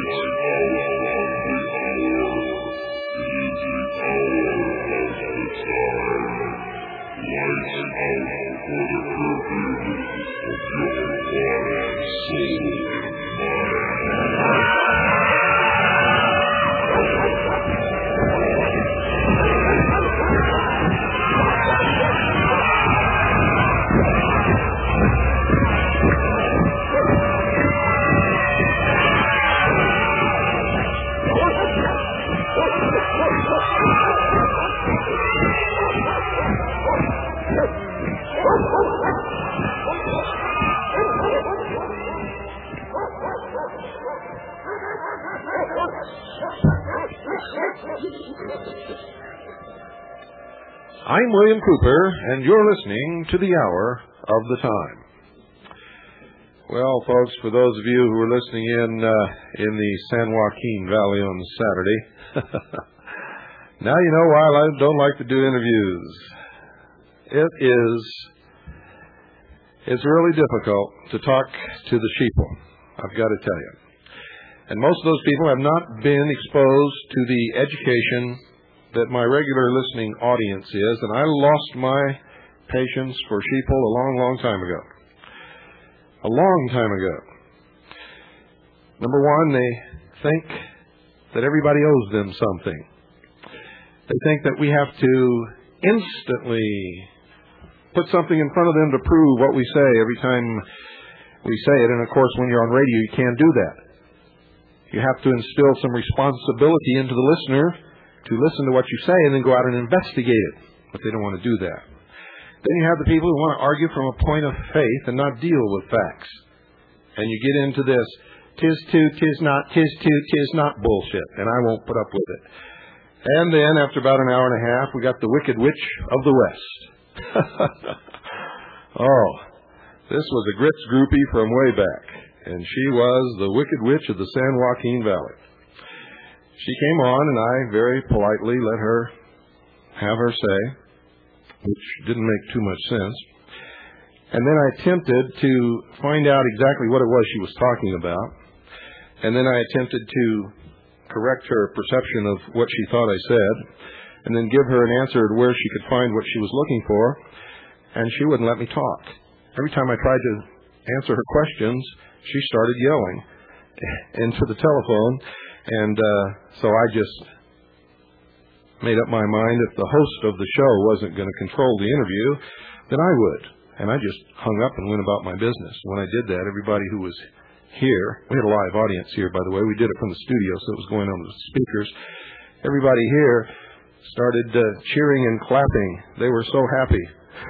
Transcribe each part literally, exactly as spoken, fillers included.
I'm William Cooper, and you're listening to the Hour of the Time. Well, folks, for those of you who are listening in uh, in the San Joaquin Valley on Saturday, now you know why I don't like to do interviews. It is it's really difficult to talk to the sheeple, I've got to tell you. And most of those people have not been exposed to the education that my regular listening audience is, and I lost my patience for sheeple a long, long time ago. A long time ago. Number one, they think that everybody owes them something. They think that we have to instantly put something in front of them to prove what we say every time we say it. And of course, when you're on radio, you can't do that. You have to instill some responsibility into the listener to listen to what you say and then go out and investigate it. But they don't want to do that. Then you have the people who want to argue from a point of faith and not deal with facts. And you get into this, tis two, tis not, tis two, tis not bullshit. And I won't put up with it. And then after about an hour and a half, we got the Wicked Witch of the West. Oh, this was a grits groupie from way back. And she was the Wicked Witch of the San Joaquin Valley. She came on, and I very politely let her have her say, which didn't make too much sense. And then I attempted to find out exactly what it was she was talking about. And then I attempted to correct her perception of what she thought I said, and then give her an answer to where she could find what she was looking for, and she wouldn't let me talk. Every time I tried to answer her questions, she started yelling into the telephone. And uh, so I just made up my mind if the host of the show wasn't going to control the interview, then I would. And I just hung up and went about my business. When I did that, everybody who was here, we had a live audience here, by the way. We did it from the studio, so it was going on the speakers. Everybody here started uh, cheering and clapping. They were so happy.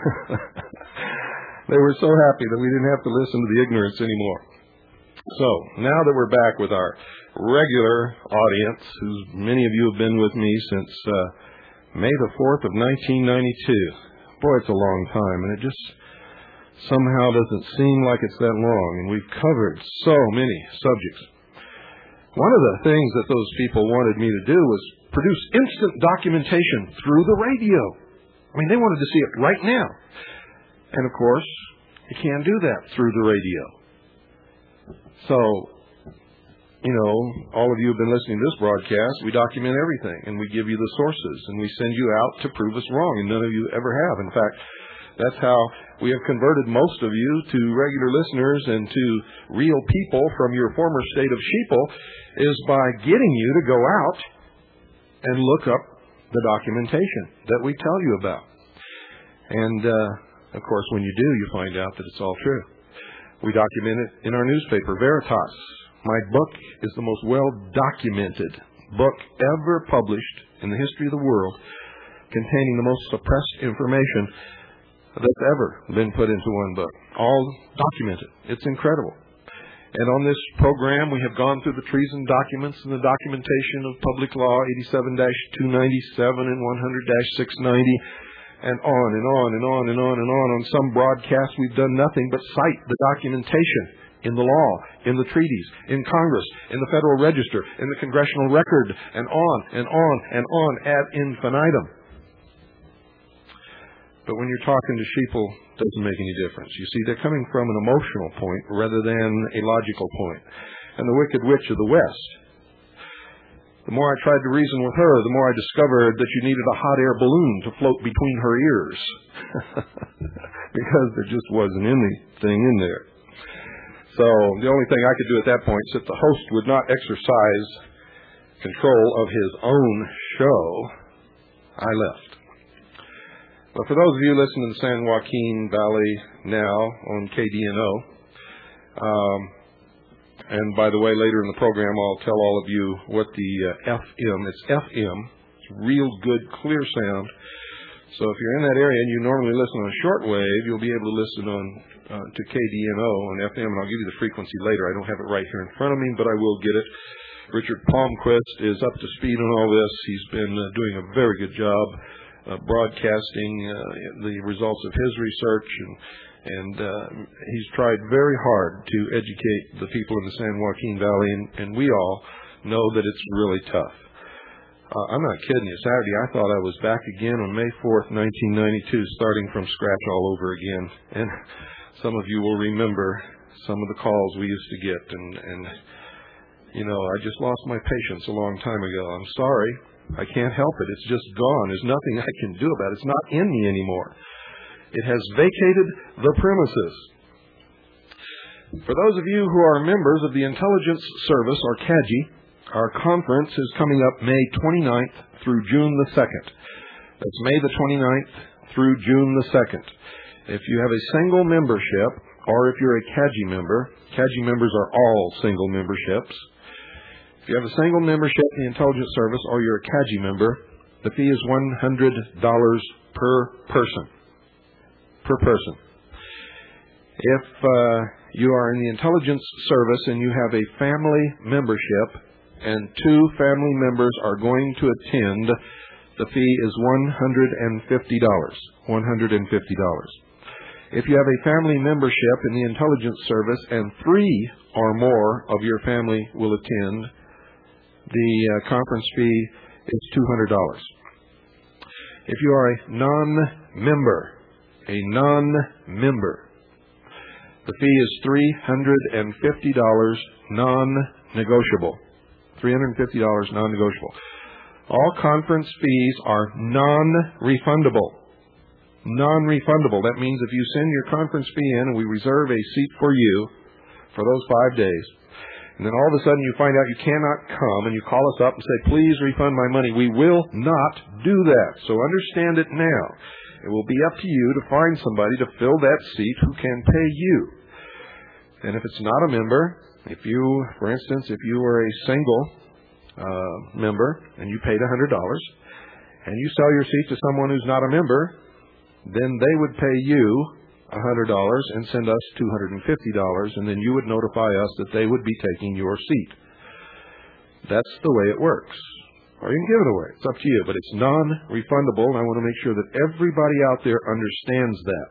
They were so happy that we didn't have to listen to the ignorance anymore. So, now that we're back with our regular audience, who's many of you have been with me since uh, May the fourth of nineteen ninety-two. Boy, it's a long time, and it just somehow doesn't seem like it's that long, and we've covered so many subjects. One of the things that those people wanted me to do was produce instant documentation through the radio. I mean, they wanted to see it right now. And, of course, you can't do that through the radio. So, you know, all of you have been listening to this broadcast. We document everything, and we give you the sources, and we send you out to prove us wrong, and none of you ever have. In fact, that's how we have converted most of you to regular listeners and to real people from your former state of sheeple, is by getting you to go out and look up the documentation that we tell you about. And, uh, of course, when you do, you find out that it's all true. We document it in our newspaper, Veritas. My book is the most well-documented book ever published in the history of the world, containing the most suppressed information that's ever been put into one book. All documented. It's incredible. And on this program, we have gone through the treason documents and the documentation of Public Law eighty-seven dash two ninety-seven and one hundred dash six ninety, and on and on and on and on and on. On some broadcasts, we've done nothing but cite the documentation in the law, in the treaties, in Congress, in the Federal Register, in the Congressional Record, and on and on and on ad infinitum. But when you're talking to sheeple, it doesn't make any difference. You see, they're coming from an emotional point rather than a logical point. And the Wicked Witch of the West The more I tried to reason with her, the more I discovered that you needed a hot air balloon to float between her ears. Because there just wasn't anything in there. So the only thing I could do at that point, since the host would not exercise control of his own show, I left. But for those of you listening to the San Joaquin Valley now on K D N O, um, and by the way, later in the program, I'll tell all of you what the uh, F M, it's F M, it's real good, clear sound. So if you're in that area and you normally listen on shortwave, you'll be able to listen on uh, to K D N O on F M, and I'll give you the frequency later. I don't have it right here in front of me, but I will get it. Richard Palmquist is up to speed on all this. He's been uh, doing a very good job uh, broadcasting uh, the results of his research, and And uh, he's tried very hard to educate the people in the San Joaquin Valley, and, and we all know that it's really tough. Uh, I'm not kidding you. Saturday, I thought I was back again on May fourth, nineteen ninety-two, starting from scratch all over again. And some of you will remember some of the calls we used to get. And, and you know, I just lost my patience a long time ago. I'm sorry. I can't help it. It's just gone. There's nothing I can do about it. It's not in me anymore. It has vacated the premises. For those of you who are members of the Intelligence Service, or C A G I, our conference is coming up May twenty-ninth through June the second. That's May the twenty-ninth through June the second. If you have a single membership, or if you're a C A G I member, C A G I members are all single memberships. If you have a single membership in the Intelligence Service, or you're a C A G I member, the fee is one hundred dollars per person. Per person. If uh, you are in the Intelligence Service and you have a family membership and two family members are going to attend, the fee is one hundred fifty dollars. one hundred fifty dollars. If you have a family membership in the Intelligence Service and three or more of your family will attend, the uh, conference fee is two hundred dollars. If you are a non-member, a non-member, the fee is three hundred fifty dollars non-negotiable. three hundred fifty dollars non-negotiable. All conference fees are non-refundable. Non-refundable. That means if you send your conference fee in and we reserve a seat for you for those five days, and then all of a sudden you find out you cannot come and you call us up and say, please refund my money, we will not do that. So understand it now. It will be up to you to find somebody to fill that seat who can pay you. And if it's not a member, if you, for instance, if you were a single uh, member and you paid one hundred dollars and you sell your seat to someone who's not a member, then they would pay you one hundred dollars and send us two hundred fifty dollars, and then you would notify us that they would be taking your seat. That's the way it works. Or you can give it away. It's up to you. But it's non-refundable, and I want to make sure that everybody out there understands that.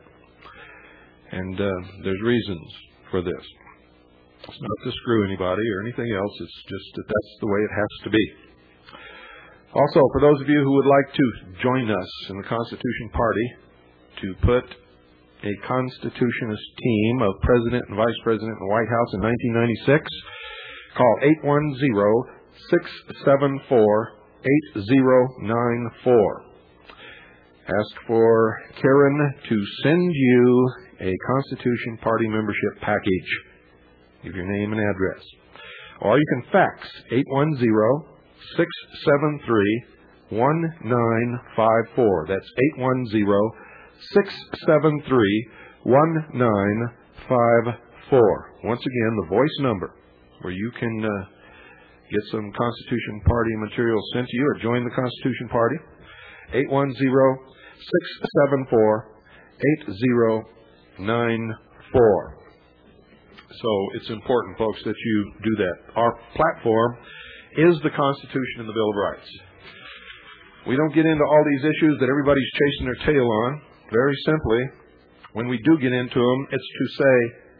And uh, there's reasons for this. It's not to screw anybody or anything else. It's just that that's the way it has to be. Also, for those of you who would like to join us in the Constitution Party to put a Constitutionist team of President and Vice President in the White House in nineteen ninety-six, call eight one zero, six seven four, eight zero nine four. Ask for Karen to send you a Constitution Party membership package. Give your name and address. Or you can fax eight one zero, six seven three, one nine five four. That's eight one zero, six seven three, one nine five four. Once again, the voice number where you can uh, get some Constitution Party material sent to you or join the Constitution Party. eight one zero, six seven four, eight zero nine four. So it's important, folks, that you do that. Our platform is the Constitution and the Bill of Rights. We don't get into all these issues that everybody's chasing their tail on. Very simply, when we do get into them, it's to say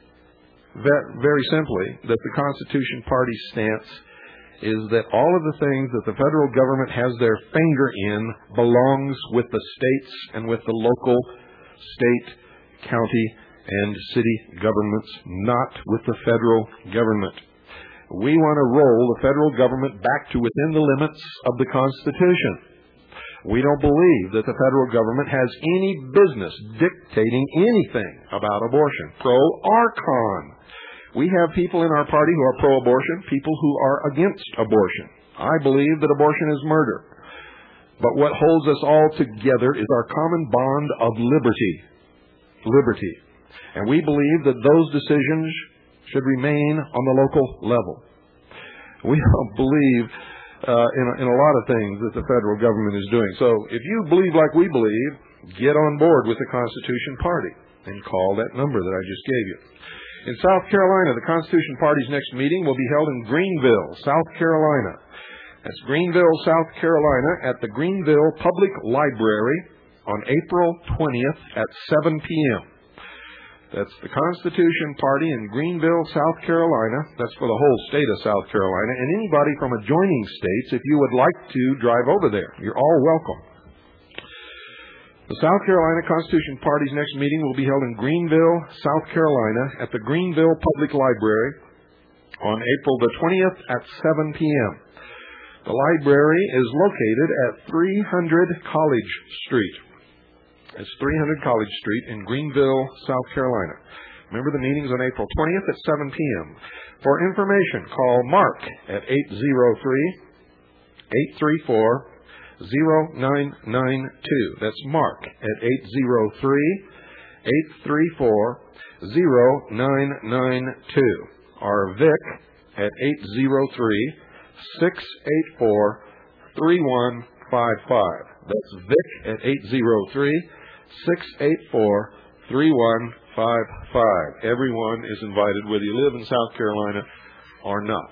very simply that the Constitution Party's stance is that all of the things that the federal government has their finger in belongs with the states and with the local, state, county, and city governments, not with the federal government. We want to roll the federal government back to within the limits of the Constitution. We don't believe that the federal government has any business dictating anything about abortion, pro or con. We have people in our party who are pro-abortion, people who are against abortion. I believe that abortion is murder. But what holds us all together is our common bond of liberty. Liberty. And we believe that those decisions should remain on the local level. We don't believe uh, in, a, in a lot of things that the federal government is doing. So if you believe like we believe, get on board with the Constitution Party and call that number that I just gave you. In South Carolina, the Constitution Party's next meeting will be held in Greenville, South Carolina. That's Greenville, South Carolina, at the Greenville Public Library on April twentieth at seven p.m. That's the Constitution Party in Greenville, South Carolina. That's for the whole state of South Carolina. And anybody from adjoining states, if you would like to drive over there, you're all welcome. The South Carolina Constitution Party's next meeting will be held in Greenville, South Carolina, at the Greenville Public Library on April the twentieth at seven p.m. The library is located at three hundred College Street. It's three hundred College Street in Greenville, South Carolina. Remember, the meeting's on April twentieth at seven p.m. For information, call Mark at eight zero three, eight three four, zero nine nine two. That's Mark at eight zero three, eight three four, zero nine nine two. Or Vic at eight zero three, six eight four, three one five five. That's Vic at eight zero three, six eight four, three one five five. Everyone is invited, whether you live in South Carolina or not.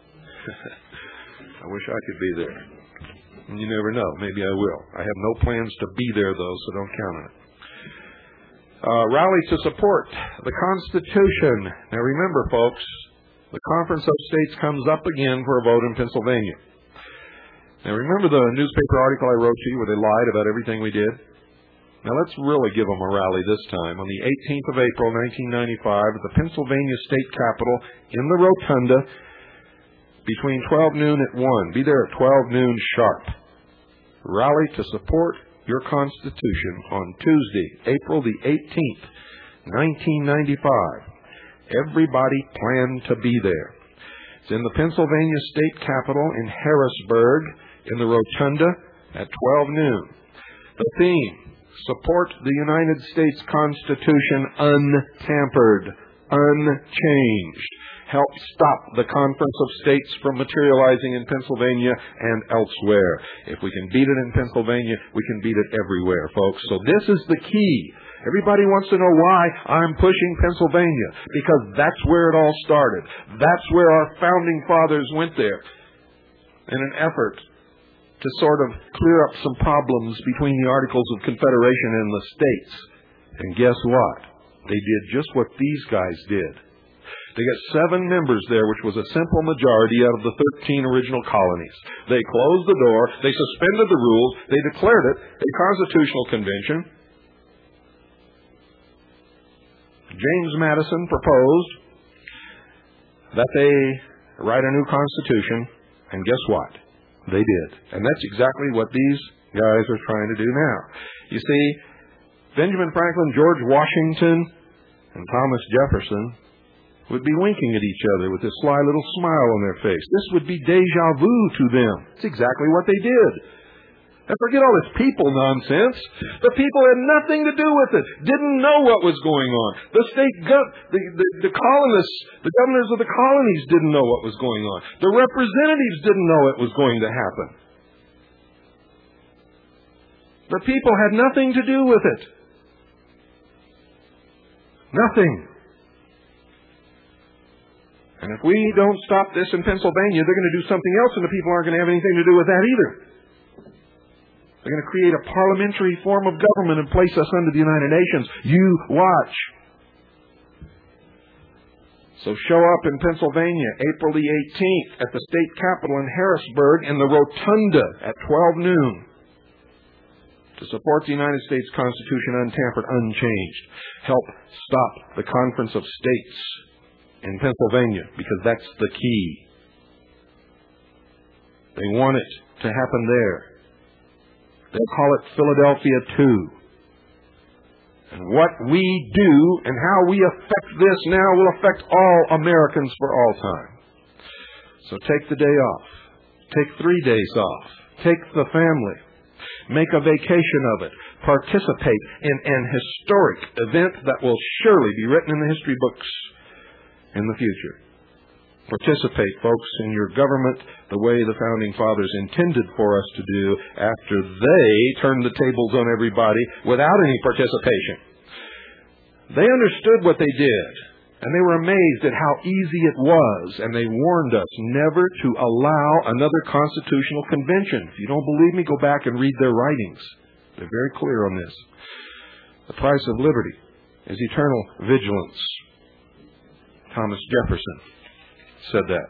I wish I could be there. You never know. Maybe I will. I have no plans to be there, though, so don't count on it. Uh, rally to support the Constitution. Now remember, folks, the Conference of States comes up again for a vote in Pennsylvania. Now remember the newspaper article I wrote to you where they lied about everything we did? Now let's really give them a rally this time. On the eighteenth of April, nineteen ninety-five, at the Pennsylvania State Capitol in the Rotunda, between twelve noon at one. Be there at twelve noon sharp. Rally to support your Constitution on Tuesday, April the eighteenth, nineteen ninety-five. Everybody plan to be there. It's in the Pennsylvania State Capitol in Harrisburg, in the Rotunda, at twelve noon. The theme: support the United States Constitution untampered, unchanged. Help stop the Conference of States from materializing in Pennsylvania and elsewhere. If we can beat it in Pennsylvania, we can beat it everywhere, folks. So this is the key. Everybody wants to know why I'm pushing Pennsylvania, because that's where it all started. That's where our founding fathers went there in an effort to sort of clear up some problems between the Articles of Confederation and the states. And guess what? They did just what these guys did. They got seven members there, which was a simple majority out of the thirteen original colonies. They closed the door. They suspended the rules. They declared it a constitutional convention. James Madison proposed that they write a new constitution, and guess what? They did. And that's exactly what these guys are trying to do now. You see, Benjamin Franklin, George Washington, and Thomas Jefferson would be winking at each other with this sly little smile on their face. This would be deja vu to them. It's exactly what they did. And forget all this people nonsense. The people had nothing to do with it. Didn't know what was going on. The state, gov- the, the, the colonists, the governors of the colonies didn't know what was going on. The representatives didn't know it was going to happen. The people had nothing to do with it. Nothing. And if we don't stop this in Pennsylvania, they're going to do something else, and the people aren't going to have anything to do with that either. They're going to create a parliamentary form of government and place us under the United Nations. You watch. So show up in Pennsylvania, April the eighteenth, at the state capitol in Harrisburg in the Rotunda at twelve noon to support the United States Constitution untampered, unchanged. Help stop the Conference of States in Pennsylvania because that's the key. They want it to happen there. They'll call it Philadelphia two. And what we do and how we affect this now will affect all Americans for all time. So take the day off. Take three days off. Take the family. Make a vacation of it. Participate in an historic event that will surely be written in the history books in the future. Participate, folks, in your government the way the Founding Fathers intended for us to do after they turned the tables on everybody without any participation. They understood what they did, and they were amazed at how easy it was, and they warned us never to allow another constitutional convention. If you don't believe me, go back and read their writings. They're very clear on this. The price of liberty is eternal vigilance. Thomas Jefferson said that.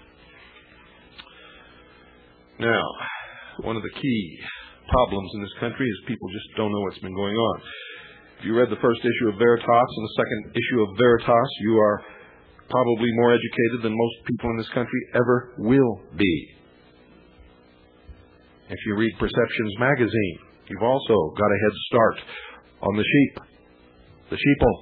Now, one of the key problems in this country is people just don't know what's been going on. If you read the first issue of Veritas and the second issue of Veritas, you are probably more educated than most people in this country ever will be. If you read Perceptions magazine, you've also got a head start on the sheep, the sheeple.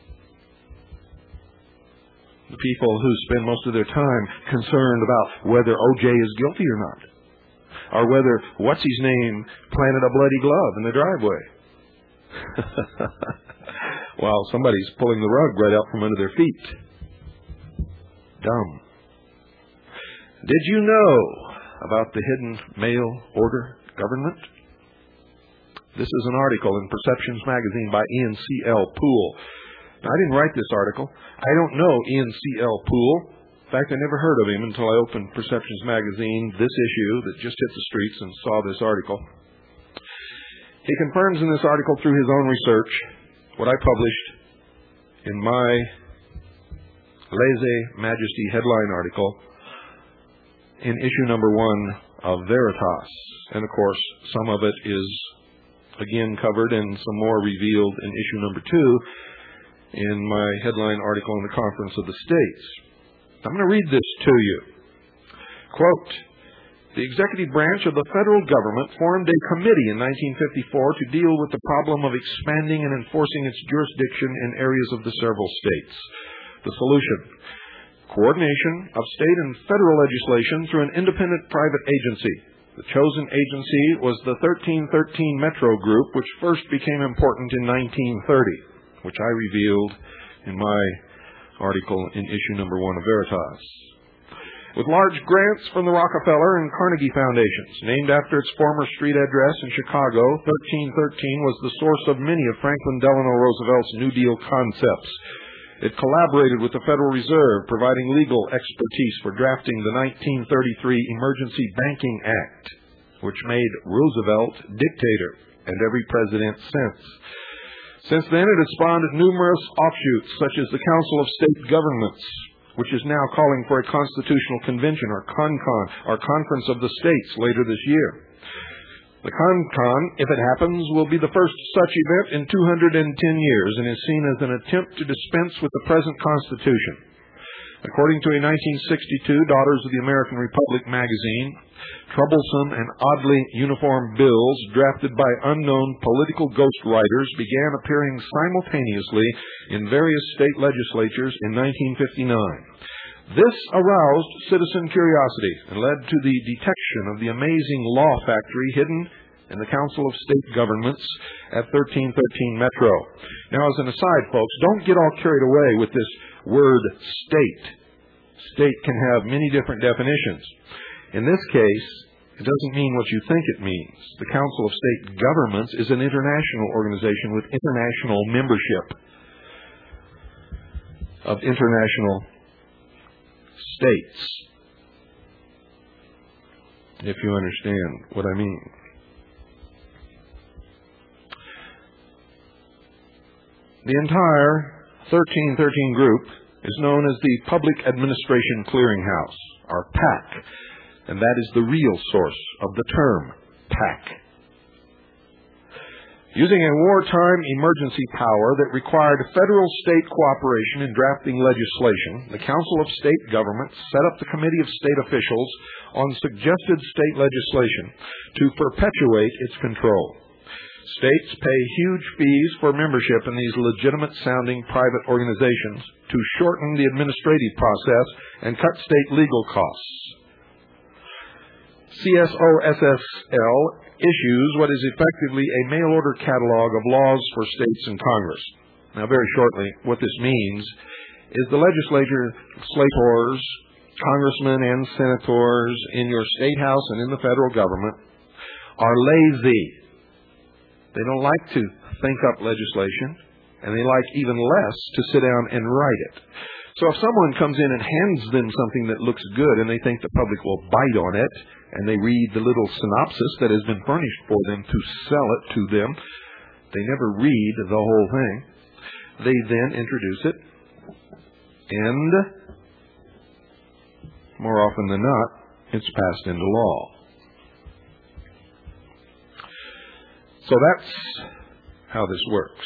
The people who spend most of their time concerned about whether O J is guilty or not, or whether what's-his-name planted a bloody glove in the driveway. While somebody's pulling the rug right out from under their feet. Dumb. Did you know about the hidden mail order government? This is an article in Perceptions magazine by Ian C L Poole. Now, I didn't write this article. I don't know Ian C L Poole. In fact, I never heard of him until I opened Perceptions magazine, this issue that just hit the streets, and saw this article. He confirms in this article through his own research what I published in my Lèse-Majesty headline article in issue number one of Veritas. And of course, some of it is again covered and some more revealed in issue number two in my headline article in the Conference of the States. I'm going to read this to you. Quote, "The executive branch of the federal government formed a committee in nineteen fifty-four to deal with the problem of expanding and enforcing its jurisdiction in areas of the several states. The solution: coordination of state and federal legislation through an independent private agency. The chosen agency was the thirteen thirteen Metro Group, which first became important in nineteen thirty, which I revealed in my article in issue number one of Veritas. With large grants from the Rockefeller and Carnegie Foundations, named after its former street address in Chicago, thirteen thirteen was the source of many of Franklin Delano Roosevelt's New Deal concepts. It collaborated with the Federal Reserve, providing legal expertise for drafting the nineteen thirty-three Emergency Banking Act, which made Roosevelt dictator and every president since. Since then, it has spawned numerous offshoots, such as the Council of State Governments, which is now calling for a constitutional convention, or CONCON, or Conference of the States, later this year. The CONCON, if it happens, will be the first such event in two hundred ten years and is seen as an attempt to dispense with the present Constitution. According to a nineteen sixty-two Daughters of the American Republic magazine, troublesome and oddly uniform bills drafted by unknown political ghostwriters began appearing simultaneously in various state legislatures in nineteen fifty-nine. This aroused citizen curiosity and led to the detection of the amazing law factory hidden in the Council of State Governments at thirteen thirteen Metro. Now, as an aside, folks, don't get all carried away with this word state. State can have many different definitions. In this case, it doesn't mean what you think it means. The Council of State Governments is an international organization with international membership of international states, if you understand what I mean. The entire thirteen thirteen group is known as the Public Administration Clearinghouse, or PAC, and that is the real source of the term PAC. using a wartime emergency power that required federal-state cooperation in drafting legislation, the Council of State Governments set up the Committee of State Officials on suggested state legislation to perpetuate its control. States pay huge fees for membership in these legitimate-sounding private organizations to shorten the administrative process and cut state legal costs. C S O S S L issues what is effectively a mail-order catalog of laws for states and Congress. Now, very shortly, what this means is the legislature, legislators, congressmen and senators in your state house and in the federal government are lazy. They don't like to think up legislation, and they like even less to sit down and write it. So if someone comes in and hands them something that looks good and they think the public will bite on it, and they read the little synopsis that has been furnished for them to sell it to them, they never read the whole thing. They then introduce it, and more often than not, it's passed into law. So that's how this works.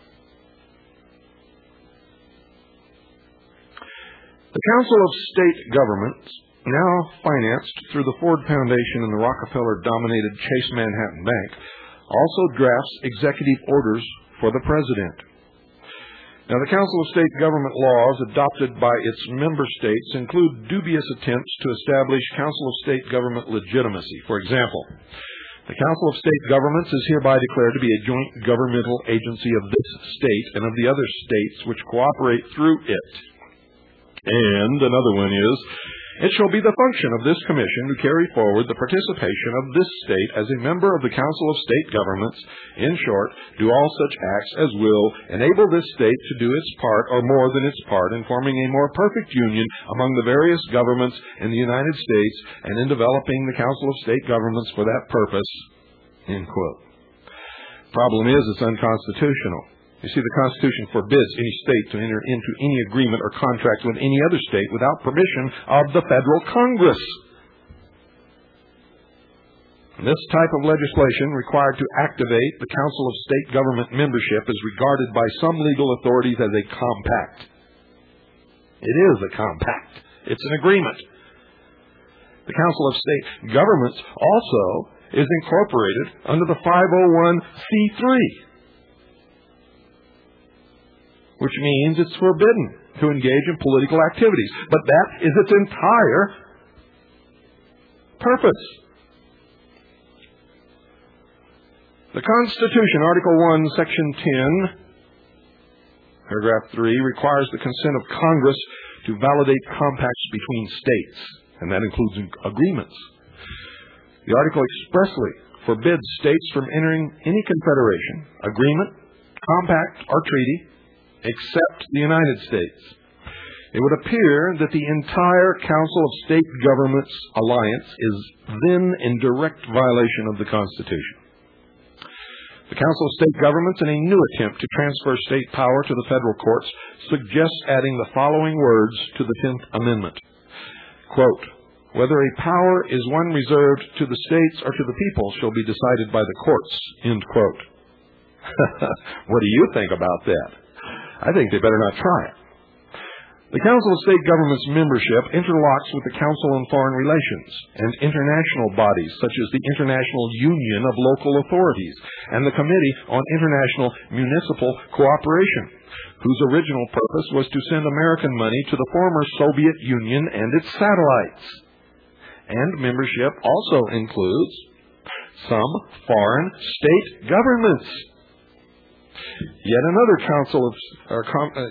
The Council of State Governments, now financed through the Ford Foundation and the Rockefeller-dominated Chase Manhattan Bank, also drafts executive orders for the President. Now, the Council of State Government laws adopted by its member states include dubious attempts to establish Council of State Government legitimacy. For example, the Council of State Governments is hereby declared to be a joint governmental agency of this state and of the other states which cooperate through it. And another one is, it shall be the function of this commission to carry forward the participation of this state as a member of the Council of State Governments, in short, do all such acts as will enable this state to do its part or more than its part in forming a more perfect union among the various governments in the United States and in developing the Council of State Governments for that purpose, end quote. Problem is, it's unconstitutional. You see, the Constitution forbids any state to enter into any agreement or contract with any other state without permission of the federal Congress. This type of legislation required to activate the Council of State Government membership is regarded by some legal authorities as a compact. It is a compact. It's an agreement. The Council of State Governments also is incorporated under the five oh one c three. Which means it's forbidden to engage in political activities. But that is its entire purpose. The Constitution, Article one, Section ten, Paragraph three, requires the consent of Congress to validate compacts between states, and that includes agreements. The article expressly forbids states from entering any confederation, agreement, compact, or treaty except the United States. It would appear that the entire Council of State Governments alliance is then in direct violation of the Constitution. The Council of State Governments, in a new attempt to transfer state power to the federal courts, suggests adding the following words to the tenth Amendment. Quote, whether a power is one reserved to the states or to the people shall be decided by the courts, end quote. What do you think about that? I think they better not try it. The Council of State Governments membership interlocks with the Council on Foreign Relations and international bodies such as the International Union of Local Authorities and the Committee on International Municipal Cooperation, whose original purpose was to send American money to the former Soviet Union and its satellites. And membership also includes some foreign state governments. Yet another council of, or com, uh,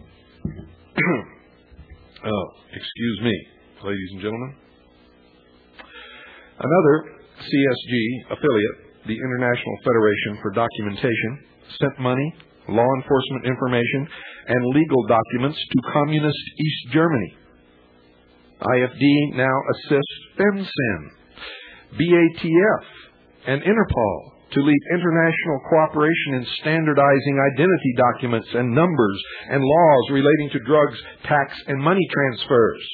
oh, excuse me, ladies and gentlemen. Another C S G affiliate, the International Federation for Documentation, sent money, law enforcement information, and legal documents to communist East Germany. I F D now assists FEMSEN, B A T F, and Interpol to lead international cooperation in standardizing identity documents and numbers and laws relating to drugs, tax, and money transfers.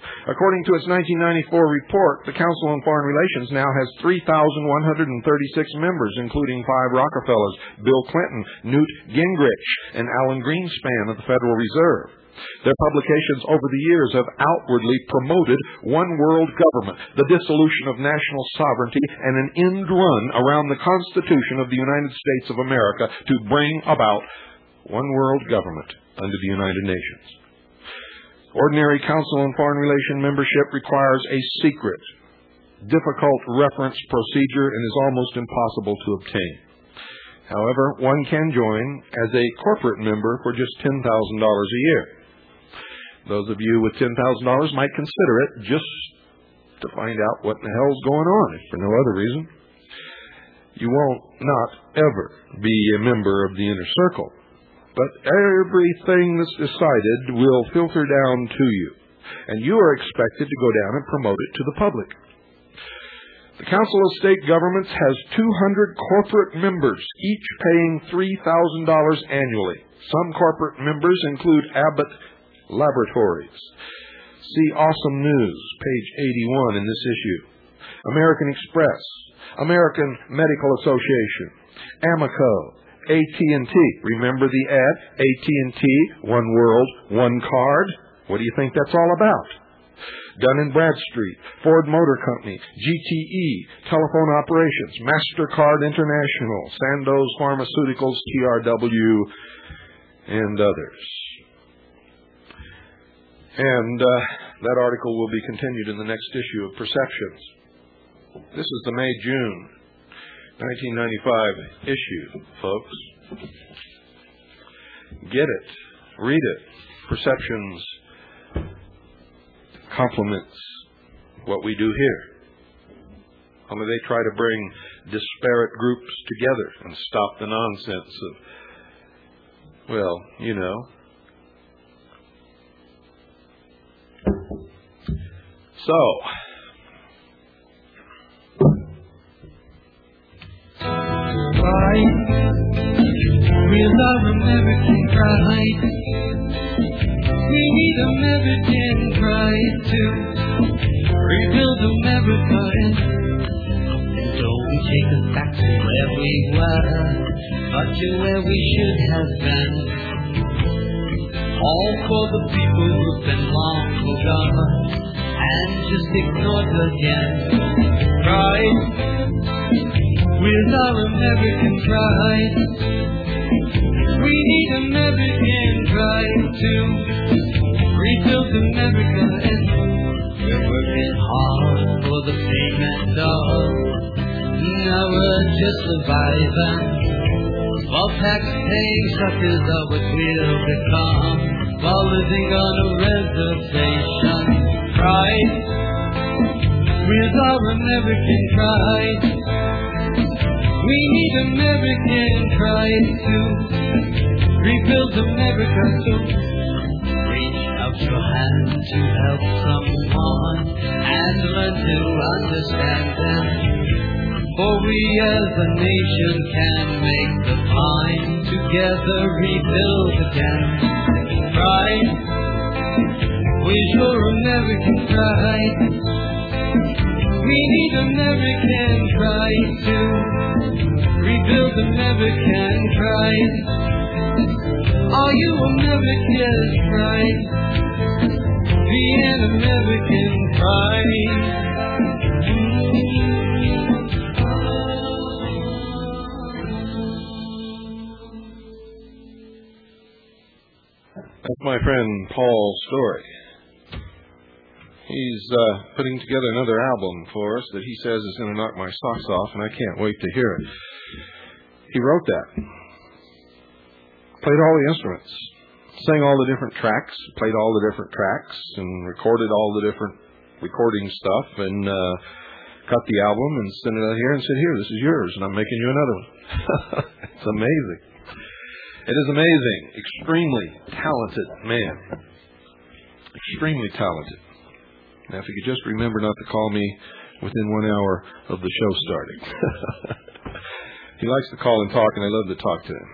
According to its nineteen ninety-four report, the Council on Foreign Relations now has three thousand one hundred thirty-six members, including five Rockefellers, Bill Clinton, Newt Gingrich, and Alan Greenspan of the Federal Reserve. Their publications over the years have outwardly promoted one world government, the dissolution of national sovereignty, and an end run around the Constitution of the United States of America to bring about one world government under the United Nations. Ordinary Council on Foreign Relations membership requires a secret, difficult reference procedure and is almost impossible to obtain. However, one can join as a corporate member for just ten thousand dollars a year. Those of you with ten thousand dollars might consider it just to find out what the hell's going on, if for no other reason. You won't not ever be a member of the inner circle, but everything that's decided will filter down to you, and you are expected to go down and promote it to the public. The Council of State Governments has two hundred corporate members, each paying three thousand dollars annually. Some corporate members include Abbott Laboratories. See Awesome News, page eighty-one in this issue. American Express, American Medical Association, Amoco, A T and T. Remember the ad? A T and T, one world, one card. What do you think that's all about? Dun and Bradstreet, Ford Motor Company, G T E, Telephone Operations, MasterCard International, Sandoz Pharmaceuticals, T R W, and others. And uh, that article will be continued in the next issue of Perceptions. This is the May-June nineteen ninety-five issue, folks. Get it. Read it. Perceptions complements what we do here. Only they try to bring disparate groups together and stop the nonsense of, well, you know. So, pride, we love American pride. We need American pride to rebuild America, and don't take us back to where we were, but to where we should have been. All for the people who've been long forgotten and just ignored again. Pride, with our American pride, we need American pride to rebuild America, and we're working hard for the payment of. Now we're just surviving, while tax-paying suckers are what we'll become, while living on a reservation. Pride, with our American pride, we need American pride to rebuild America. So reach out your hand to help someone and learn to understand them, for we as a nation can make the time together rebuild again. Pride, with your American pride, we need American pride to rebuild American pride. Are you American pride? Be an American pride. That's my friend Paul Story. He's uh, putting together another album for us that he says is going to knock my socks off, and I can't wait to hear it. He wrote that. Played all the instruments. Sang all the different tracks. Played all the different tracks and recorded all the different recording stuff and uh, cut the album and sent it out here and said, here, this is yours, and I'm making you another one. It's amazing. It is amazing. Extremely talented man. Extremely talented. Now, if you could just remember not to call me within one hour of the show starting. He likes to call and talk, and I love to talk to him.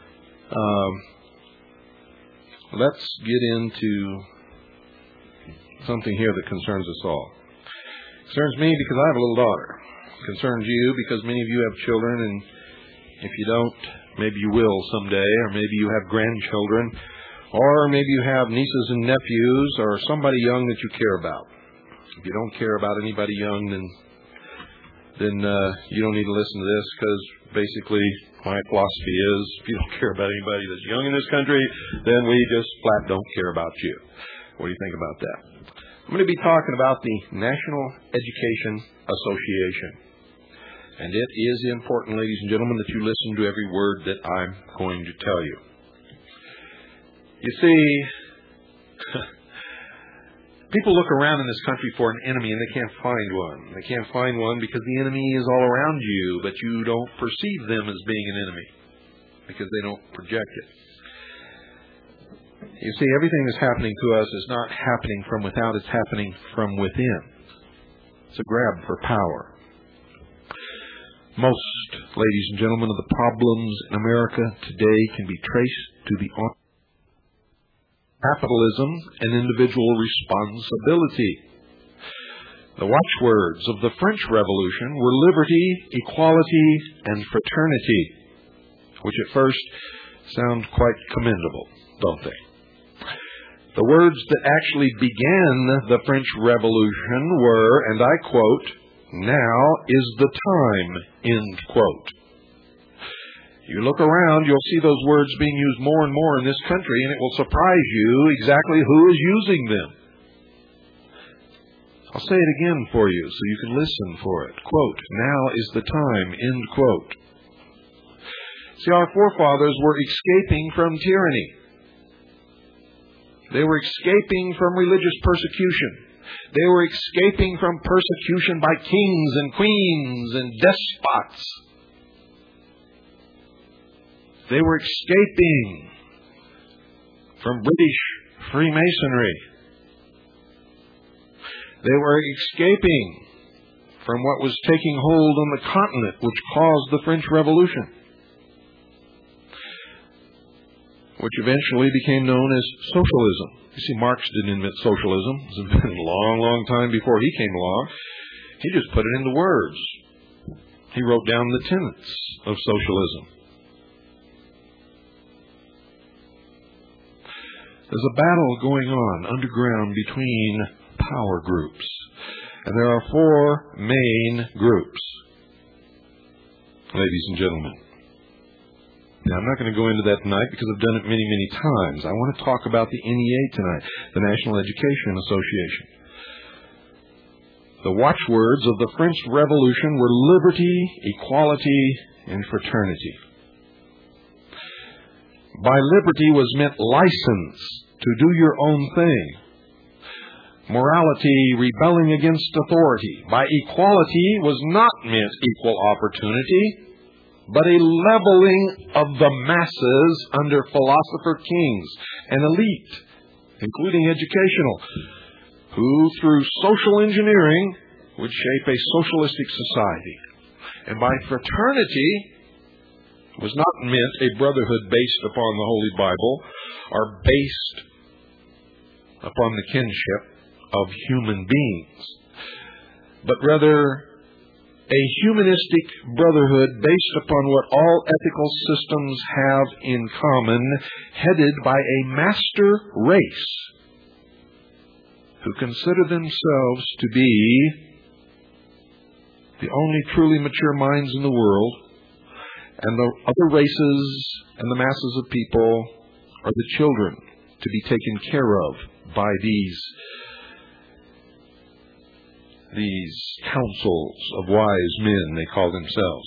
Um, let's get into something here that concerns us all. It concerns me because I have a little daughter. It concerns you because many of you have children, and if you don't, maybe you will someday, or maybe you have grandchildren, or maybe you have nieces and nephews, or somebody young that you care about. If you don't care about anybody young, then then uh, you don't need to listen to this, because basically my philosophy is if you don't care about anybody that's young in this country, then we just flat don't care about you. What do you think about that? I'm going to be talking about the National Education Association. And it is important, ladies and gentlemen, that you listen to every word that I'm going to tell you. You see, people look around in this country for an enemy and they can't find one. They can't find one because the enemy is all around you, but you don't perceive them as being an enemy because they don't project it. You see, everything that's happening to us is not happening from without, it's happening from within. It's a grab for power. Most, ladies and gentlemen, of the problems in America today can be traced to the capitalism and individual responsibility. The watchwords of the French Revolution were liberty, equality, and fraternity, which at first sound quite commendable, don't they? The words that actually began the French Revolution were, and I quote, "Now is the time," end quote. You look around, you'll see those words being used more and more in this country, and it will surprise you exactly who is using them. I'll say it again for you so you can listen for it. Quote, "Now is the time," end quote. See, our forefathers were escaping from tyranny. They were escaping from religious persecution. They were escaping from persecution by kings and queens and despots. They were escaping from British Freemasonry. They were escaping from what was taking hold on the continent, which caused the French Revolution, which eventually became known as socialism. You see, Marx didn't invent socialism. It was invented a long, long time before he came along. He just put it into words. He wrote down the tenets of socialism. There's a battle going on underground between power groups. And there are four main groups, ladies and gentlemen. Now, I'm not going to go into that tonight because I've done it many, many times. I want to talk about the N E A tonight, the National Education Association. The watchwords of the French Revolution were liberty, equality, and fraternity. By liberty was meant license to do your own thing. Morality, rebelling against authority. By equality was not meant equal opportunity, but a leveling of the masses under philosopher kings, an elite, including educational, who through social engineering would shape a socialistic society. And by fraternity was not meant a brotherhood based upon the Holy Bible or based upon the kinship of human beings, but rather a humanistic brotherhood based upon what all ethical systems have in common, headed by a master race who consider themselves to be the only truly mature minds in the world, and the other races and the masses of people are the children to be taken care of by these These councils of wise men, they call themselves.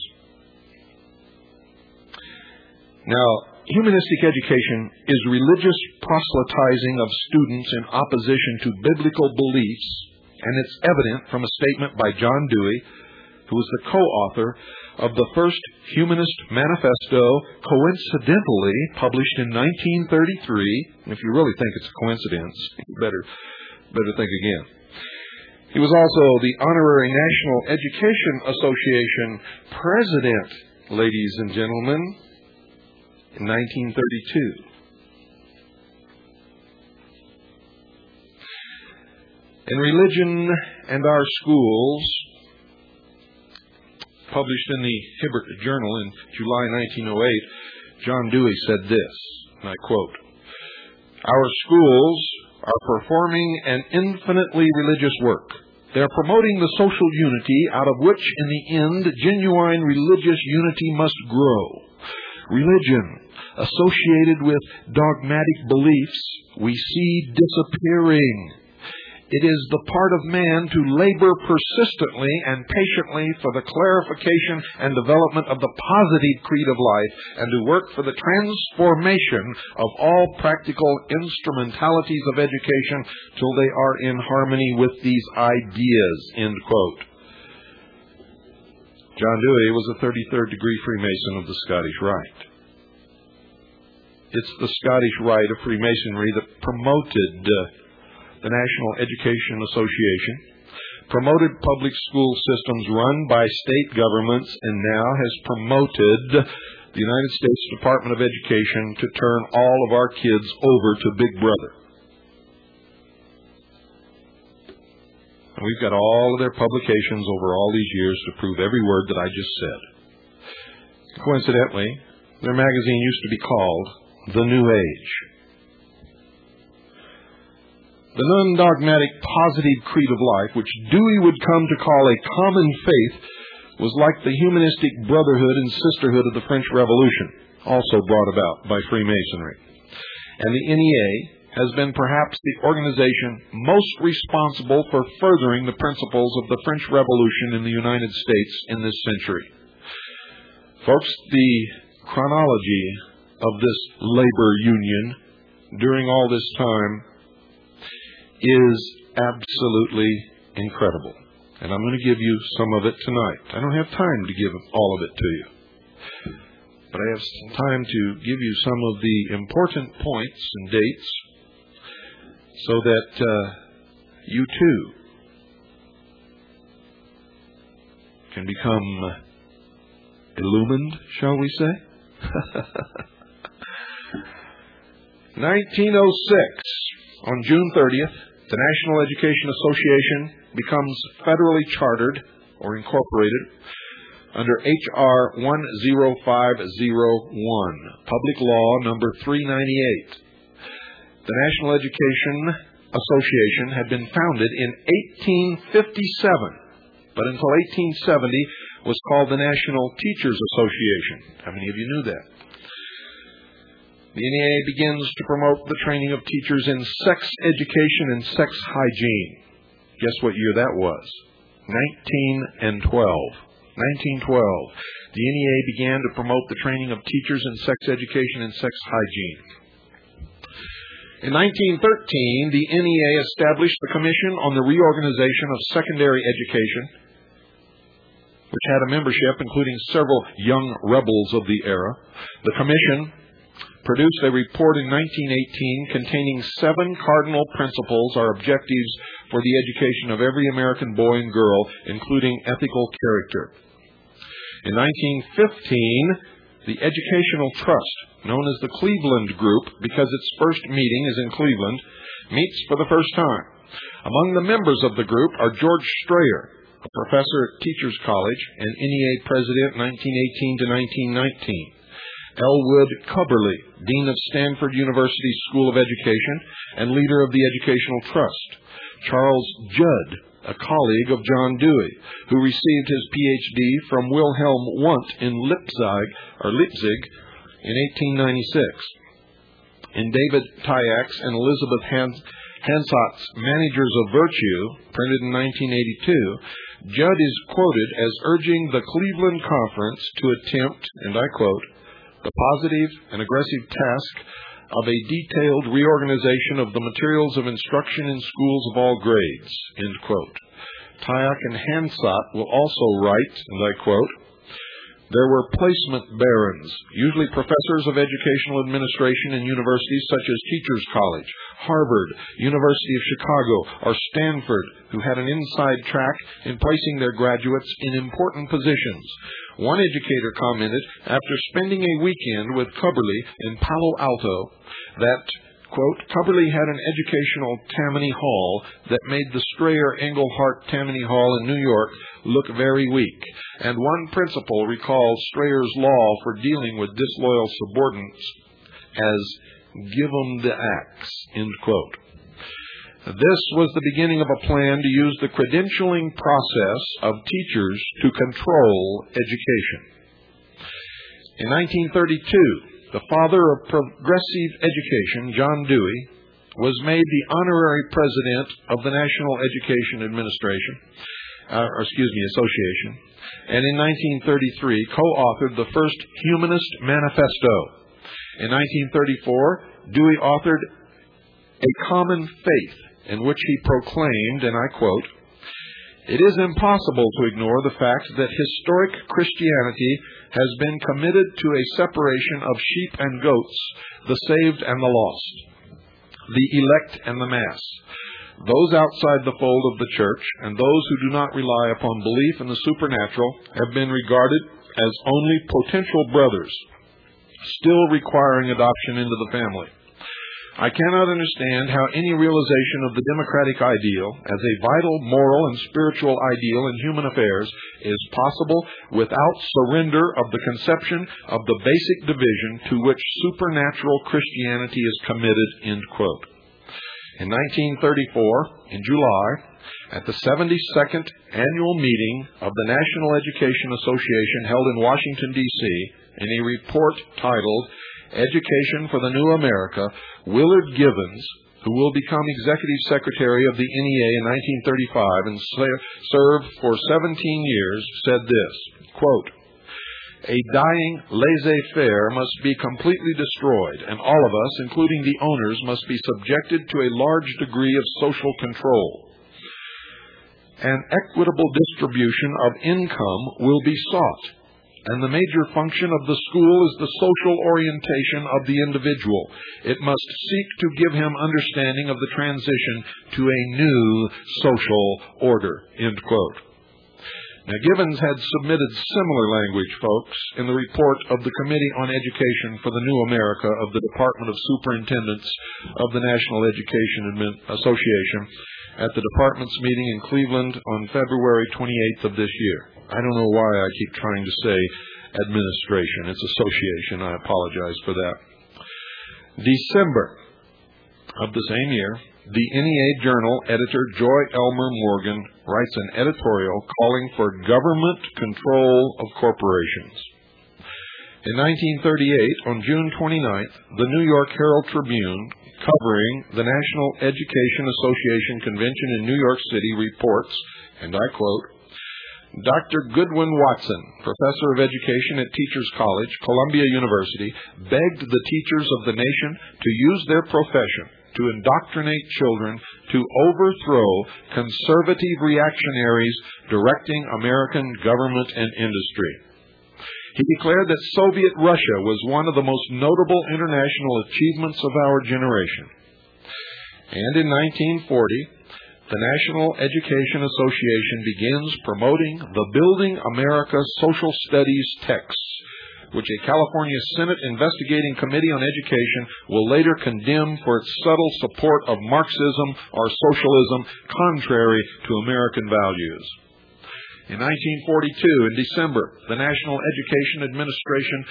Now, humanistic education is religious proselytizing of students in opposition to biblical beliefs, and it's evident from a statement by John Dewey, who was the co-author of the first Humanist Manifesto, coincidentally published in nineteen thirty-three. And if you really think it's a coincidence, you better, better think again. He was also the Honorary National Education Association President, ladies and gentlemen, in nineteen thirty-two. In Religion and Our Schools, published in the Hibbert Journal in July nineteen oh eight, John Dewey said this, and I quote, "Our schools are performing an infinitely religious work. They are promoting the social unity out of which, in the end, genuine religious unity must grow. Religion, associated with dogmatic beliefs, we see disappearing. It is the part of man to labor persistently and patiently for the clarification and development of the positive creed of life, and to work for the transformation of all practical instrumentalities of education till they are in harmony with these ideas." End quote. John Dewey was a thirty-third degree Freemason of the Scottish Rite. It's the Scottish Rite of Freemasonry that promoted uh, the National Education Association, promoted public school systems run by state governments, and now has promoted the United States Department of Education to turn all of our kids over to Big Brother. And we've got all of their publications over all these years to prove every word that I just said. Coincidentally, their magazine used to be called The New Age. The non-dogmatic positive creed of life, which Dewey would come to call a common faith, was like the humanistic brotherhood and sisterhood of the French Revolution, also brought about by Freemasonry. And the N E A has been perhaps the organization most responsible for furthering the principles of the French Revolution in the United States in this century. Folks, the chronology of this labor union during all this time is absolutely incredible. And I'm going to give you some of it tonight. I don't have time to give all of it to you, but I have some time to give you some of the important points and dates so that uh, you too can become illumined, shall we say? nineteen oh six, on June thirtieth, the National Education Association becomes federally chartered or incorporated under H R one oh five oh one, Public Law number three ninety-eight. The National Education Association had been founded in eighteen fifty-seven, but until eighteen seventy was called the National Teachers Association. How many of you knew that? The N E A begins to promote the training of teachers in sex education and sex hygiene. Guess what year that was? nineteen twelve. nineteen twelve. The N E A began to promote the training of teachers in sex education and sex hygiene. In nineteen thirteen, the N E A established the Commission on the Reorganization of Secondary Education, which had a membership including several young rebels of the era. The Commission produced a report in nineteen eighteen containing seven cardinal principles or objectives for the education of every American boy and girl, including ethical character. In nineteen fifteen, the Educational Trust, known as the Cleveland Group because its first meeting is in Cleveland, meets for the first time. Among the members of the group are George Strayer, a professor at Teachers College and N E A president nineteen eighteen to nineteen nineteen. Elwood Cubberly, Dean of Stanford University School of Education and leader of the Educational Trust. Charles Judd, a colleague of John Dewey, who received his P H D from Wilhelm Wundt in Leipzig, or Leipzig in eighteen ninety-six. In David Tyak's and Elizabeth Hans, Hansot's Managers of Virtue, printed in nineteen eighty-two, Judd is quoted as urging the Cleveland Conference to attempt, and I quote, the positive and aggressive task of a detailed reorganization of the materials of instruction in schools of all grades, end quote. Tyak and Hansot will also write, and I quote, there were placement barons, usually professors of educational administration in universities such as Teachers College, Harvard, University of Chicago, or Stanford, who had an inside track in placing their graduates in important positions. One educator commented after spending a weekend with Cubberly in Palo Alto that, quote, Cubberley had an educational Tammany Hall that made the Strayer Englehart Tammany Hall in New York look very weak, and one principal recalls Strayer's law for dealing with disloyal subordinates as give 'em the axe, end quote. This was the beginning of a plan to use the credentialing process of teachers to control education. In nineteen thirty-two, the father of progressive education, John Dewey, was made the honorary president of the National Education Administration, uh, or excuse me, Association, and in nineteen thirty-three co-authored the first Humanist Manifesto. In nineteen thirty-four, Dewey authored A Common Faith, in which he proclaimed, and I quote, "It is impossible to ignore the fact that historic Christianity has been committed to a separation of sheep and goats, the saved and the lost, the elect and the mass, those outside the fold of the church, and those who do not rely upon belief in the supernatural have been regarded as only potential brothers, still requiring adoption into the family. I cannot understand how any realization of the democratic ideal as a vital moral and spiritual ideal in human affairs is possible without surrender of the conception of the basic division to which supernatural Christianity is committed," end quote. In nineteen thirty-four, in July, at the seventy-second annual meeting of the National Education Association held in Washington, D C, in a report titled Education for the New America, Willard Givens, who will become Executive Secretary of the N E A in nineteen thirty-five and served for seventeen years, said this, quote, "A dying laissez-faire must be completely destroyed, and all of us, including the owners, must be subjected to a large degree of social control. An equitable distribution of income will be sought, and the major function of the school is the social orientation of the individual. It must seek to give him understanding of the transition to a new social order," end quote. Now, Givens had submitted similar language, folks, in the report of the Committee on Education for the New America of the Department of Superintendents of the National Education Association at the department's meeting in Cleveland on February twenty-eighth of this year. I don't know why I keep trying to say administration. It's association. I apologize for that. December of the same year, the N E A Journal editor Joy Elmer Morgan writes an editorial calling for government control of corporations. In nineteen thirty-eight, on June twenty-ninth, the New York Herald Tribune, covering the National Education Association Convention in New York City, reports, and I quote, "Doctor Goodwin Watson, professor of education at Teachers College, Columbia University, begged the teachers of the nation to use their profession to indoctrinate children to overthrow conservative reactionaries directing American government and industry. He declared that Soviet Russia was one of the most notable international achievements of our generation." And in nineteen forty, the National Education Association begins promoting the Building America Social Studies texts, which a California Senate investigating committee on education will later condemn for its subtle support of Marxism or socialism contrary to American values. In nineteen forty-two, in December, the National Education Administration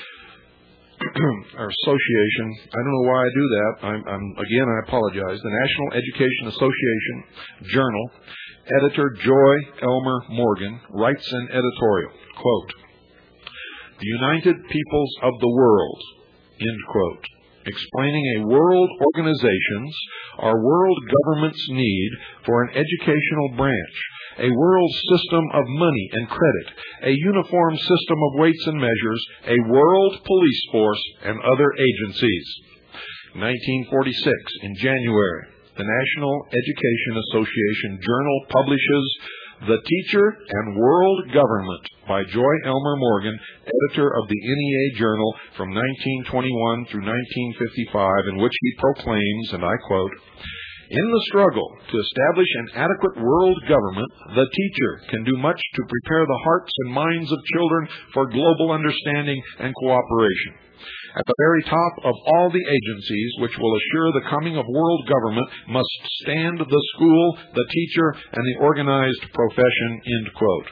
or Association, I don't know why I do that. I'm, I'm, again, I apologize. The National Education Association Journal, editor Joy Elmer Morgan writes an editorial, quote, "The United Peoples of the World," end quote, explaining a world organization's or world government's need for an educational branch, a world system of money and credit, a uniform system of weights and measures, a world police force, and other agencies. nineteen forty-six, in January, the National Education Association Journal publishes The Teacher and World Government by Joy Elmer Morgan, editor of the N E A Journal from nineteen twenty-one through nineteen fifty-five, in which he proclaims, and I quote, "In the struggle to establish an adequate world government, the teacher can do much to prepare the hearts and minds of children for global understanding and cooperation. At the very top of all the agencies which will assure the coming of world government must stand the school, the teacher, and the organized profession, end quote.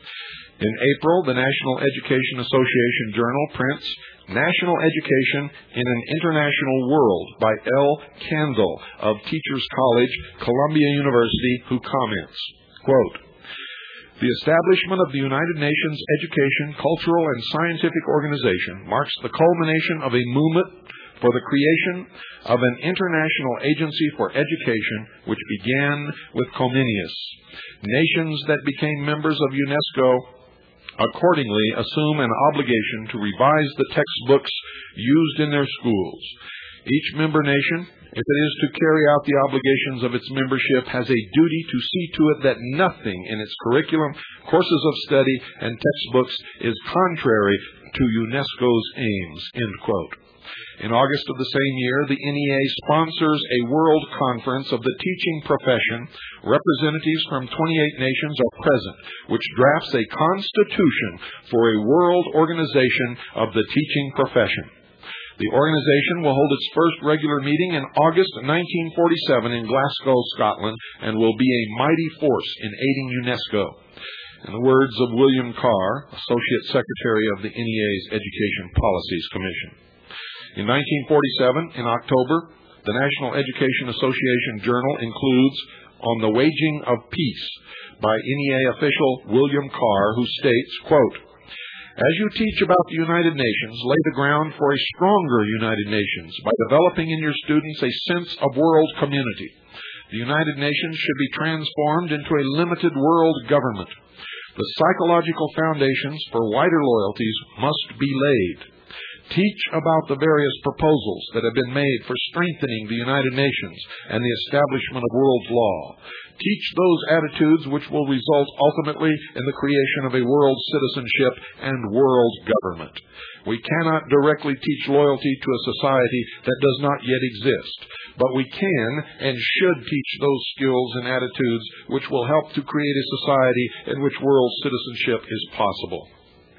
In April, the National Education Association Journal prints National Education in an International World by L. Kendall of Teachers College, Columbia University, who comments, quote, "The establishment of the United Nations Education, Cultural, and Scientific Organization marks the culmination of a movement for the creation of an international agency for education which began with Comenius. Nations that became members of UNESCO accordingly assume an obligation to revise the textbooks used in their schools. Each member nation, if it is to carry out the obligations of its membership, has a duty to see to it that nothing in its curriculum, courses of study, and textbooks is contrary to UNESCO's aims," end quote. In August of the same year, the N E A sponsors a world conference of the teaching profession. Representatives from twenty-eight nations are present, which drafts a constitution for a world organization of the teaching profession. The organization will hold its first regular meeting in August nineteen forty-seven in Glasgow, Scotland, and will be a mighty force in aiding UNESCO. In the words of William Carr, Associate Secretary of the N E A's Education Policies Commission. In nineteen forty-seven, in October, the National Education Association Journal includes On the Waging of Peace by N E A official William Carr, who states, quote, "As you teach about the United Nations, lay the ground for a stronger United Nations by developing in your students a sense of world community. The United Nations should be transformed into a limited world government. The psychological foundations for wider loyalties must be laid. Teach about the various proposals that have been made for strengthening the United Nations and the establishment of world law. Teach those attitudes which will result ultimately in the creation of a world citizenship and world government. We cannot directly teach loyalty to a society that does not yet exist, but we can and should teach those skills and attitudes which will help to create a society in which world citizenship is possible."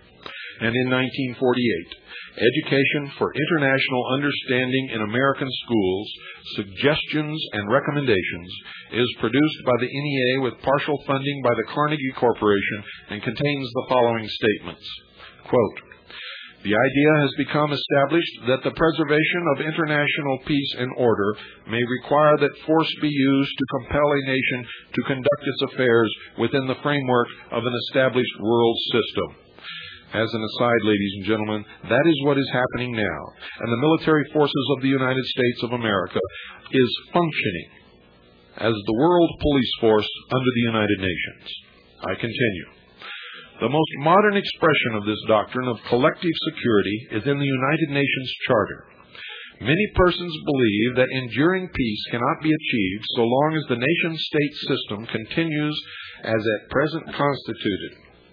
And in nineteen forty-eight, Education for International Understanding in American Schools, Suggestions and Recommendations is produced by the N E A with partial funding by the Carnegie Corporation and contains the following statements. Quote, "The idea has become established that the preservation of international peace and order may require that force be used to compel a nation to conduct its affairs within the framework of an established world system." As an aside, ladies and gentlemen, that is what is happening now, and the military forces of the United States of America is functioning as the world police force under the United Nations. I continue. The most modern expression of this doctrine of collective security is in the United Nations Charter. Many persons believe that enduring peace cannot be achieved so long as the nation-state system continues as at present constituted.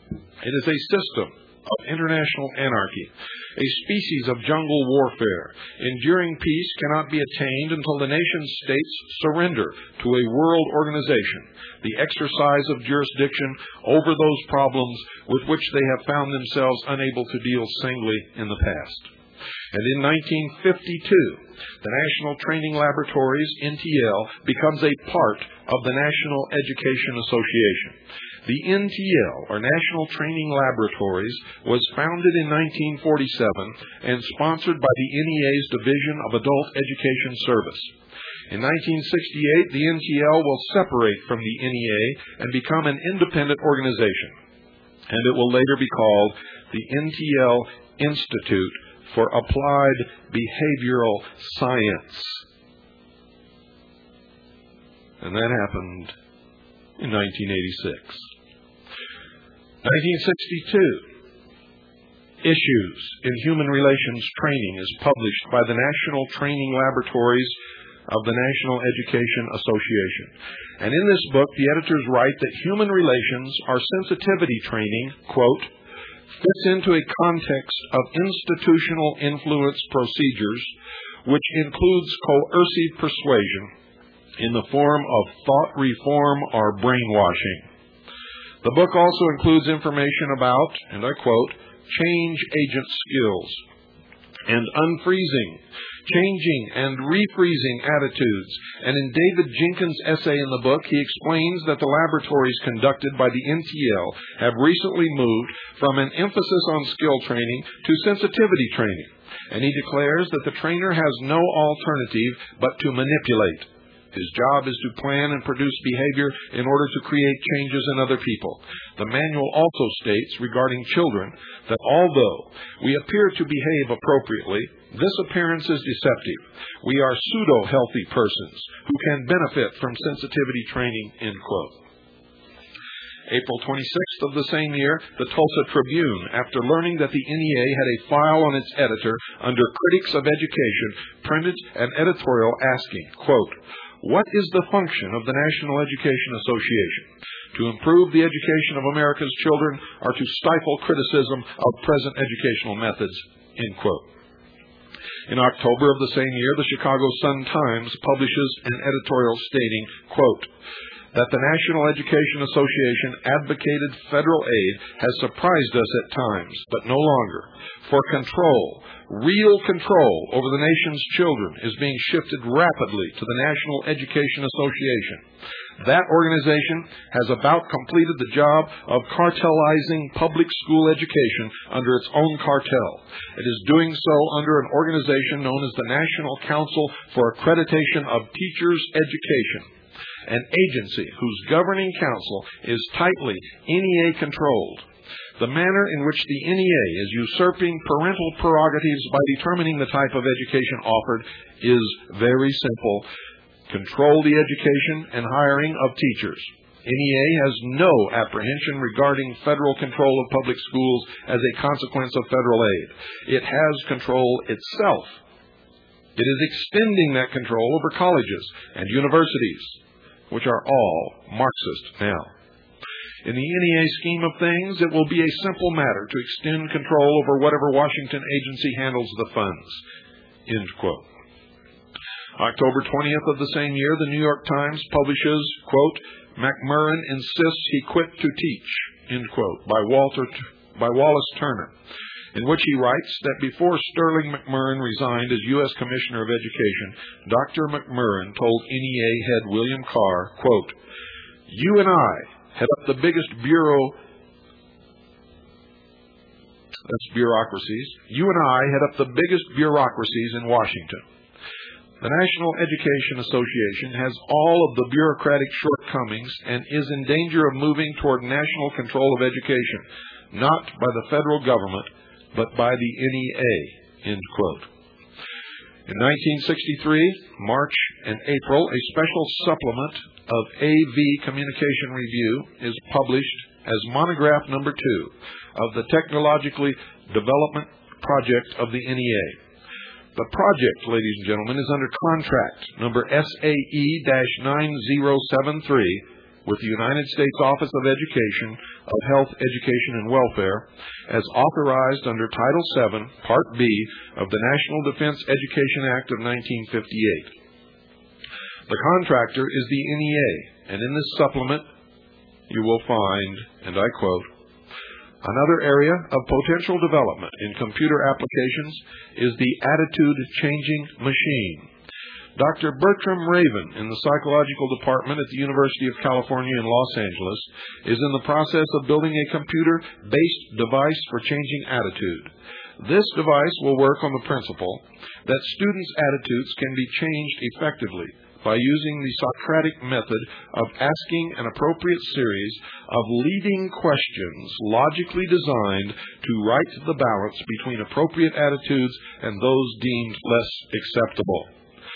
It is a system of international anarchy, a species of jungle warfare. Enduring peace cannot be attained until the nation-states surrender to a world organization the exercise of jurisdiction over those problems with which they have found themselves unable to deal singly in the past. And in nineteen fifty-two, the National Training Laboratories, N T L, becomes a part of the National Education Association. The N T L, or National Training Laboratories, was founded in nineteen forty-seven and sponsored by the N E A's Division of Adult Education Service. In nineteen sixty-eight, the N T L will separate from the N E A and become an independent organization, and it will later be called the N T L Institute for Applied Behavioral Science. And that happened in nineteen eighty-six. nineteen sixty-two, Issues in Human Relations Training is published by the National Training Laboratories of the National Education Association. And in this book, the editors write that human relations are sensitivity training, quote, fits into a context of institutional influence procedures, which includes coercive persuasion in the form of thought reform or brainwashing. The book also includes information about, and I quote, change agent skills. and unfreezing, changing and refreezing attitudes. And in David Jenkins' essay in the book, he explains that the laboratories conducted by the N T L have recently moved from an emphasis on skill training to sensitivity training. And he declares that the trainer has no alternative but to manipulate. His job is to plan and produce behavior in order to create changes in other people. The manual also states regarding children that although we appear to behave appropriately, this appearance is deceptive. We are pseudo-healthy persons who can benefit from sensitivity training, end quote. April twenty-sixth of the same year, the Tulsa Tribune, after learning that the N E A had a file on its editor under Critics of Education, printed an editorial asking, quote, "What is the function of the National Education Association? To improve the education of America's children or to stifle criticism of present educational methods?" End quote. In October of the same year, the Chicago Sun-Times publishes an editorial stating, quote, "that the National Education Association advocated federal aid has surprised us at times, but no longer. For control, real control over the nation's children is being shifted rapidly to the National Education Association. That organization has about completed the job of cartelizing public school education under its own cartel. It is doing so under an organization known as the National Council for Accreditation of Teachers' Education, an agency whose governing council is tightly N E A-controlled. The manner in which the N E A is usurping parental prerogatives by determining the type of education offered is very simple. Control the education and hiring of teachers. N E A has no apprehension regarding federal control of public schools as a consequence of federal aid. It has control itself. It is extending that control over colleges and universities, which are all Marxist now. In the N E A scheme of things, it will be a simple matter to extend control over whatever Washington agency handles the funds. End quote. October twentieth of the same year, the New York Times publishes, quote, "McMurrin insists he quit to teach," end quote, by Walter by Wallace Turner, in which he writes that before Sterling McMurrin resigned as U S Commissioner of Education, Doctor McMurrin told N E A head William Carr, quote, "You and I head up the biggest bureau, that's bureaucracies, you and I head up the biggest bureaucracies in Washington. The National Education Association has all of the bureaucratic shortcomings and is in danger of moving toward national control of education, not by the federal government, but by the N E A," end quote. In nineteen sixty-three, March and April, a special supplement of A V Communication Review is published as monograph number two of the Technological Development Project of the N E A. The project, ladies and gentlemen, is under contract number S A E nine zero seven three with the United States Office of Education, of Health, Education, and Welfare, as authorized under Title seven, Part B of the National Defense Education Act of nineteen fifty-eight. The contractor is the N E A, and in this supplement you will find, and I quote, "Another area of potential development in computer applications is the attitude-changing machine. Doctor Bertram Raven in the Psychological Department at the University of California in Los Angeles is in the process of building a computer-based device for changing attitude. This device will work on the principle that students' attitudes can be changed effectively by using the Socratic method of asking an appropriate series of leading questions logically designed to right the balance between appropriate attitudes and those deemed less acceptable."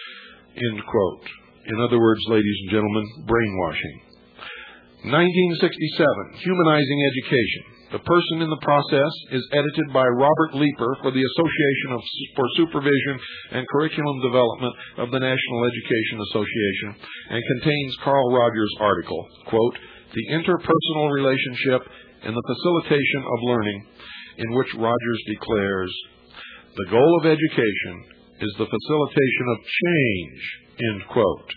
End quote. In other words, ladies and gentlemen, brainwashing. nineteen sixty-seven, Humanizing Education. The person in the process is edited by Robert Leeper for the Association of, for Supervision and Curriculum Development of the National Education Association and contains Carl Rogers' article, quote, "The Interpersonal Relationship and the Facilitation of Learning," in which Rogers declares, "The goal of education is the facilitation of change," end quote.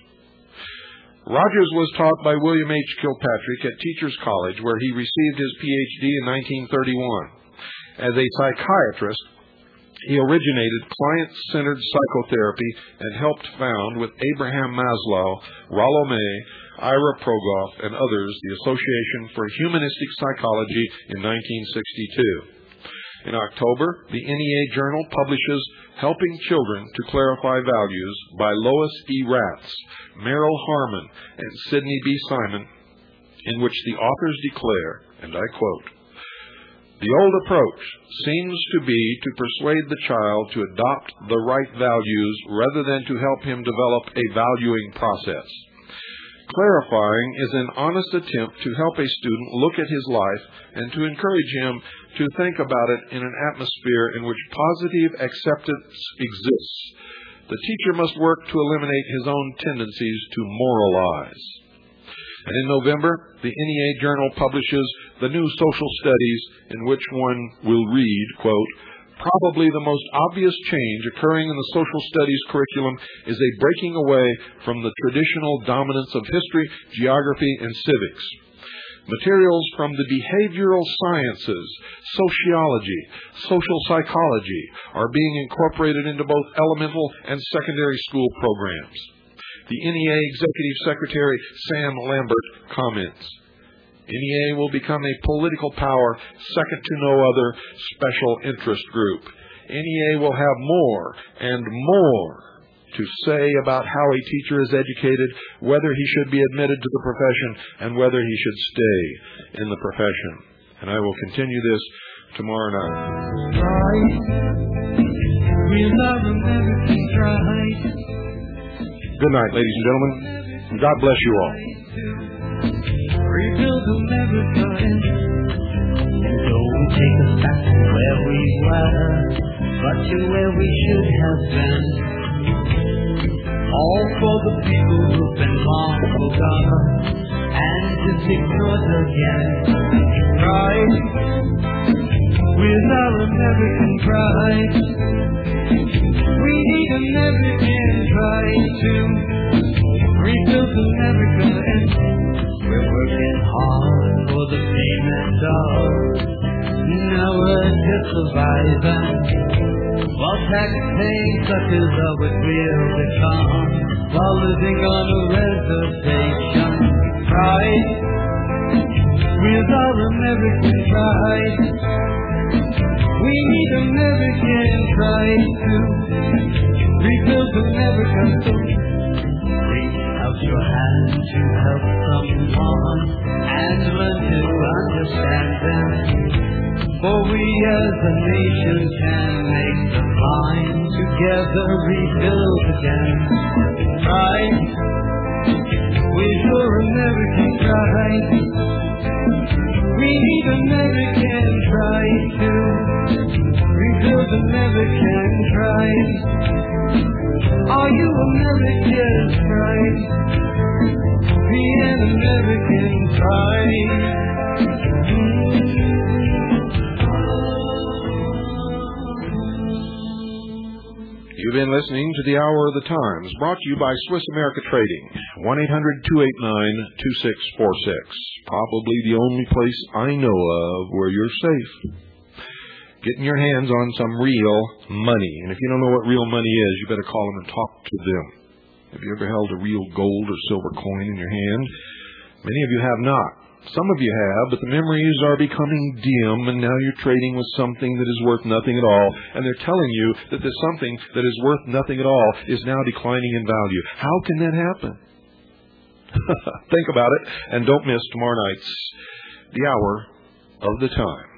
Rogers was taught by William H. Kilpatrick at Teachers College, where he received his P H D in nineteen thirty-one. As a psychiatrist, He originated client-centered psychotherapy and helped found, with Abraham Maslow, Rollo May, Ira Progoff, and others, the Association for Humanistic Psychology in nineteen sixty-two. In October, the N E A Journal publishes Helping Children to Clarify Values by Lois E. Ratz, Merrill Harmon, and Sidney B. Simon, in which the authors declare, and I quote, "The old approach seems to be to persuade the child to adopt the right values rather than to help him develop a valuing process. Clarifying is an honest attempt to help a student look at his life and to encourage him to think about it in an atmosphere in which positive acceptance exists. The teacher must work to eliminate his own tendencies to moralize." And in November, the N E A Journal publishes the new social studies, in which one will read, quote, "Probably the most obvious change occurring in the social studies curriculum is a breaking away from the traditional dominance of history, geography, and civics. Materials from the behavioral sciences, sociology, social psychology are being incorporated into both elemental and secondary school programs." The N E A Executive Secretary Sam Lambert comments, "N E A will become a political power second to no other special interest group. N E A will have more and more to say about how a teacher is educated, whether he should be admitted to the profession, and whether he should stay in the profession." And I will continue this tomorrow night. Good night, ladies and gentlemen, and God bless you all. Rebuild America, and don't take us back to where we were, but to where we should have been. All for the people who've been long forgotten and just ignored again. Pride, with our American pride, we need American pride to rebuild America, and we're working hard for the payment of. Now we're just surviving, while tax-paying suckers are what we'll become, while living on a reservation. Pride, with our American pride, we need American pride to rebuild America. So reach out your hand to help someone and learn to understand them. For we as a nation can make the line together rebuild again. Pride, with your American pride, we need American pride to rebuild American pride. Are you American pride? Be an American pride. You've been listening to the Hour of the Times, brought to you by Swiss America Trading, one eight hundred two eight nine two six four six. Probably the only place I know of where you're safe. Getting your hands on some real money. And if you don't know what real money is, you better call them and talk to them. Have you ever held a real gold or silver coin in your hand? Many of you have not. Some of you have, but the memories are becoming dim, and now you're trading with something that is worth nothing at all, and they're telling you that this something that is worth nothing at all is now declining in value. How can that happen? Think about it, and don't miss tomorrow night's The Hour of the Time.